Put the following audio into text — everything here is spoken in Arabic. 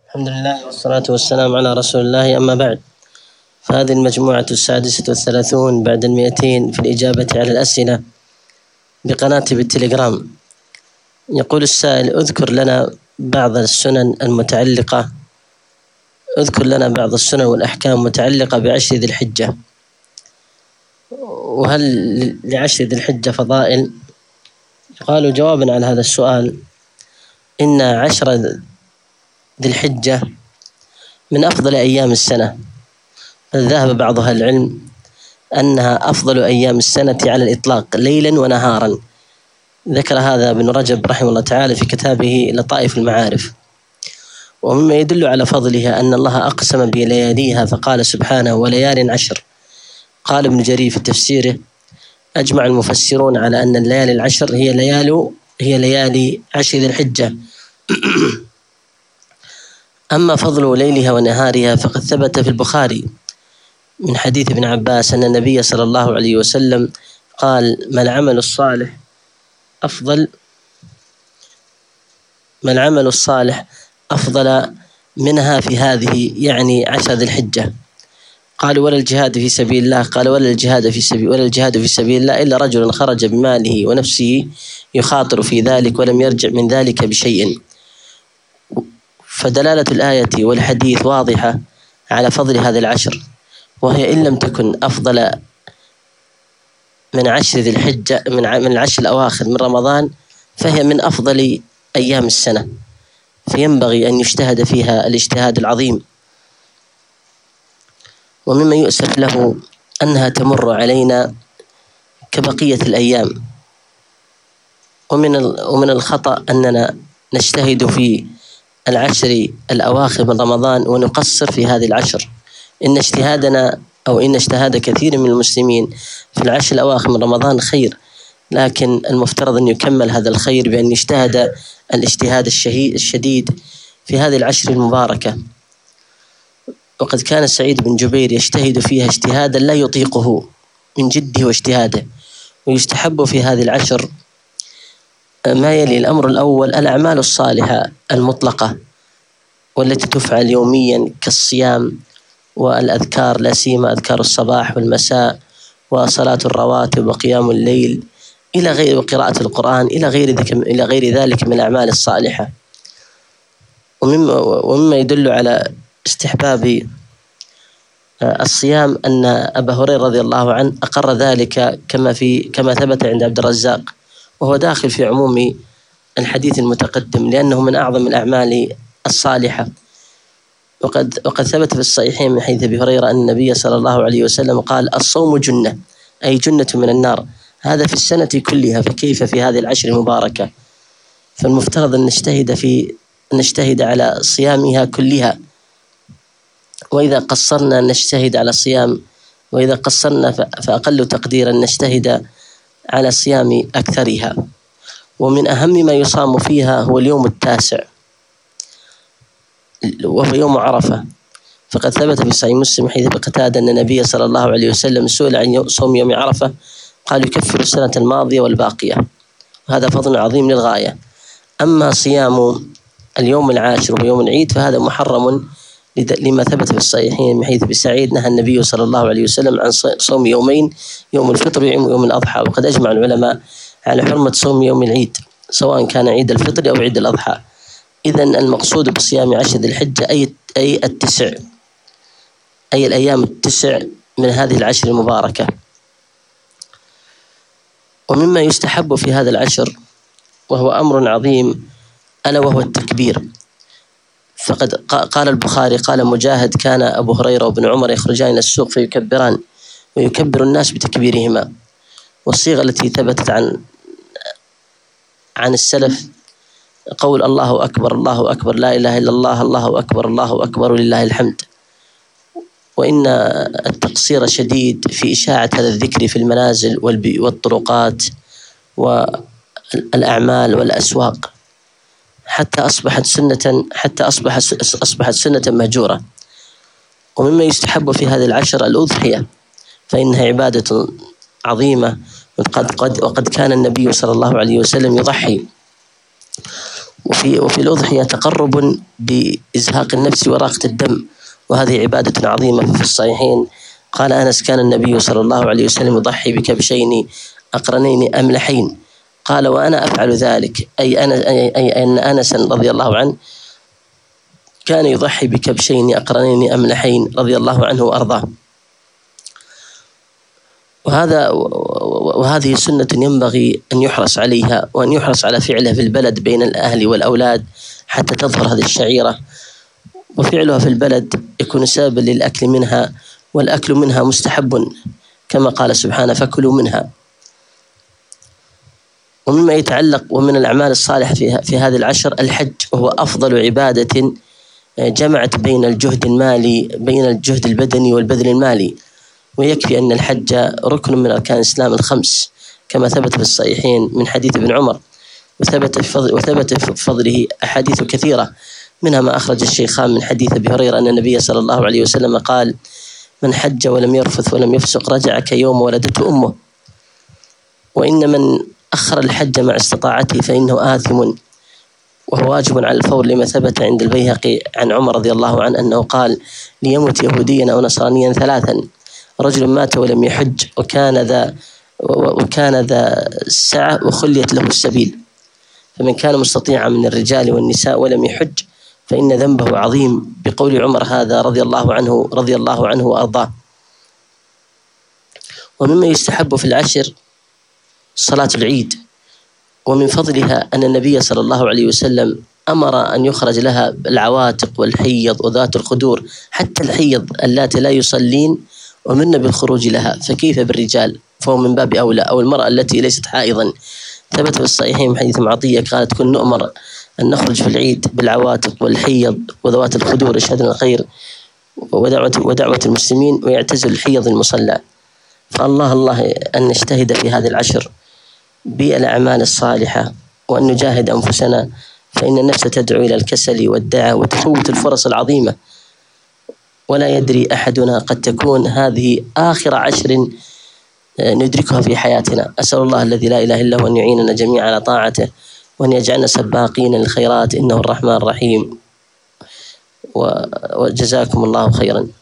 الحمد لله والصلاة والسلام على رسول الله، أما بعد، فهذه المجموعة 36 بعد 200 في الإجابة على الأسئلة بقناتي بالتليجرام. يقول السائل: اذكر لنا بعض السنن والأحكام المتعلقة بعشر ذي الحجة، وهل لعشر ذي الحجة فضائل؟ قالوا جوابا على هذا السؤال: إن عشر ذي الحجة من أفضل أيام السنة، بل ذهب بعض أهل العلم أنها أفضل أيام السنة على الإطلاق ليلا ونهارا. ذكر هذا ابن رجب رحمه الله تعالى في كتابه لطائف المعارف. ومما يدل على فضلها أن الله أقسم بلياليها فقال سبحانه: وليال عشر. قال ابن جرير في تفسيره: أجمع المفسرون على أن الليالي العشر هي ليالي عشر ذي الحجة. أما فضل ليلها ونهارها فقد ثبت في البخاري من حديث ابن عباس أن النبي صلى الله عليه وسلم قال: ما العمل الصالح أفضل منها في هذه، يعني عشر ذي الحجة. قالوا: ولا الجهاد في سبيل الله؟ قال: ولا الجهاد في سبيل الله إلا رجل خرج بماله ونفسه يخاطر في ذلك ولم يرجع من ذلك بشيء. فدلالة الآية والحديث واضحة على فضل هذه العشر، وهي إن لم تكن أفضل من عشر ذي الحجة من العشر الأواخر من رمضان، فهي من أفضل أيام السنة، فينبغي أن يجتهد فيها الاجتهاد العظيم. ومما يؤسف له أنها تمر علينا كبقية الأيام، ومن الخطأ أننا نجتهد في العشر الأواخر من رمضان ونقصر في هذه العشر. إن اجتهاد كثير من المسلمين في العشر الأواخر من رمضان خير، لكن المفترض أن يكمل هذا الخير بأن يجتهد الاجتهاد الشديد في هذه العشر المباركة. وقد كان سعيد بن جبير يجتهد فيها اجتهادا لا يطيقه من جده واجتهاده. ويستحب في هذه العشر ما يلي: الأمر الأول الأعمال الصالحة المطلقة والتي تفعل يوميا كالصيام والأذكار، لا سيما أذكار الصباح والمساء وصلاة الرواتب وقيام الليل إلى غير، وقراءة القرآن إلى غير ذلك من الأعمال الصالحة. ومما يدل على استحباب الصيام أن أبا هريرة رضي الله عنه أقر ذلك كما ثبت عند عبد الرزاق، وهو داخل في عموم الحديث المتقدم لأنه من أعظم الأعمال الصالحة. وقد ثبت في الصحيحين من حديث أبي هريرة أن النبي صلى الله عليه وسلم قال: الصوم جنة، أي جنة من النار. هذا في السنة كلها، فكيف في هذه العشر المباركة؟ فالمفترض أن نجتهد على صيامها كلها، وإذا قصرنا نجتهد على صيام، وإذا قصرنا فأقل تقديرا نجتهد على صيام أكثرها. ومن أهم ما يصام فيها هو اليوم التاسع، وهو يوم عرفة. فقد ثبت في صحيح مسلم حديث قتادة أن النبي صلى الله عليه وسلم سئل عن صوم يوم عرفة قال: يكفر السنة الماضية والباقية. هذا فضل عظيم للغاية. أما صيام اليوم العاشر وهو يوم العيد فهذا محرم لما ثبت في الصحيحين من حديث أبي سعيد نهى النبي صلى الله عليه وسلم عن صوم يومين، يوم الفطر ويوم الأضحى. وقد أجمع العلماء على حرمة صوم يوم العيد سواء كان عيد الفطر أو عيد الأضحى. إذن المقصود بصيام عشر ذي الحجة أي الأيام التسع من هذه العشر المباركة. ومما يستحب في هذا العشر وهو أمر عظيم ألا وهو التكبير. فقد قال البخاري قال مجاهد: كان أبو هريرة وابن عمر يخرجان إلى السوق فيكبران ويكبر الناس بتكبيرهما. والصيغة التي ثبتت عن السلف قول: الله أكبر الله أكبر لا إله إلا الله الله أكبر الله أكبر ولله الحمد. وإن التقصير شديد في إشاعة هذا الذكر في المنازل والطرقات والأعمال والأسواق، حتى أصبحت سنة مهجورة. ومما يستحب في هذه العشر الأضحية، فإنها عبادة عظيمة، وقد كان النبي صلى الله عليه وسلم يضحي. وفي الأضحية تقرب بإزهاق النفس وراقة الدم، وهذه عبادة عظيمة. في الصحيحين قال أنس: كان النبي صلى الله عليه وسلم يضحي بكبشين أقرنين أملحين. قال: وأنا أفعل ذلك، أي أن أنسا رضي الله عنه كان يضحي بكبشين أقرنين أملحين رضي الله عنه وأرضاه. وهذه سنة ينبغي أن يحرص عليها، وأن يحرص على فعلها في البلد بين الأهل والأولاد حتى تظهر هذه الشعيرة. وفعلها في البلد يكون سببا للأكل منها، والأكل منها مستحب كما قال سبحانه: فكلوا منها. ومما يتعلق ومن الأعمال الصالحة في هذه العشر الحج، وهو أفضل عبادة جمعت بين بين الجهد البدني والبذل المالي. ويكفي أن الحج ركن من أركان الإسلام الخمس كما ثبت في الصحيحين من حديث ابن عمر، وثبت في فضله أحاديث كثيرة، منها ما أخرج الشيخان من حديث أبي هريرة أن النبي صلى الله عليه وسلم قال: من حج ولم يرفث ولم يفسق رجع كيوم ولدته أمه. وإن من أخر الحج مع استطاعته فإنه آثم، وهو واجب على الفور، لما ثبت عند البيهقي عن عمر رضي الله عنه أنه قال: ليمت يهوديا أو نصرانيا ثلاثا: رجل مات ولم يحج وكان ذا سعة وخليت له السبيل. فمن كان مستطيعا من الرجال والنساء ولم يحج فإن ذنبه عظيم، بقول عمر هذا رضي الله عنه وأرضاه. ومما يستحب في العشر صلاة العيد، ومن فضلها أن النبي صلى الله عليه وسلم أمر أن يخرج لها العواتق والحيض وذات الخدور، حتى الحيض اللاتي لا يصلين ومن بالخروج لها، فكيف بالرجال؟ فهو من باب أولى، أو المرأة التي ليست حائضا. ثبت في الصحيحين من حديث معطية قالت: كنا نؤمر أن نخرج في العيد بالعواتق والحيض وذوات الخدور يشهدن الخير ودعوة المسلمين، ويعتزل الحيض المصلى. فالله أن نجتهد في هذه العشر بالأعمال الصالحة، وأن نجاهد أنفسنا، فإن النفس تدعو إلى الكسل والدعة وتفوت الفرص العظيمة، ولا يدري أحدنا قد تكون هذه آخر عشر ندركها في حياتنا. أسأل الله الذي لا إله إلا هو أن يعيننا جميعا على طاعته، وأن يجعلنا سباقين للخيرات، إنه الرحمن الرحيم. وجزاكم الله خيرا.